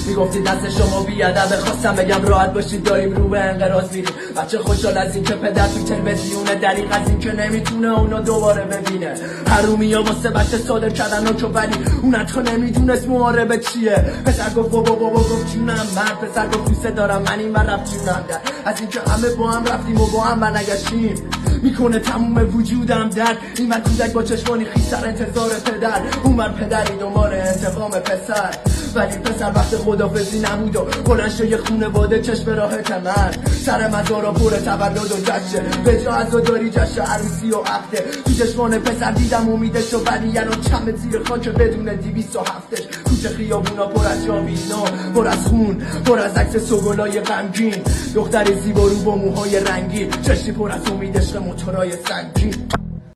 میگفتی دست شما بیادبه، خواستم بگم راحت باشید داریم رو به انقراض میریم. بچه خوشحال از این که پدر تو تلویزیونه، دریغ از این که نمیتونه اونو دوباره ببینه. حرومیا واسه بچه صادر کردن و ولی اون حتی نمیدونست محاربه چیه. پسر گفت بابا گفت جونم مرد، پسر گفت دوست دارم من این من رفت جونم در. از این که همه با هم رفتیم و با هم برنگشتیم میکنه تموم وجودم درد. این من کودک با چشمانی خیس سر انتظار پدر، اون من پدری دنبال انتقام پسر. ولی پسر وقت خدافزی نمود و بلند شد یه خونواده چشم راحت من. سر مزارا پر تولد و جشن، به جا عزاداری جشن عروسی و عقده. تو چشمان پسر دیدم امیدش و ولی الان چم زیر خاک بدون 207ش. کوچه خیابونا پر از جاویدنا، پر از خون، پر از عکس سوگلای غمگین. دختر زیبا رو با موهای رنگی، چشمی پر از امید عشق موتورای سنگین.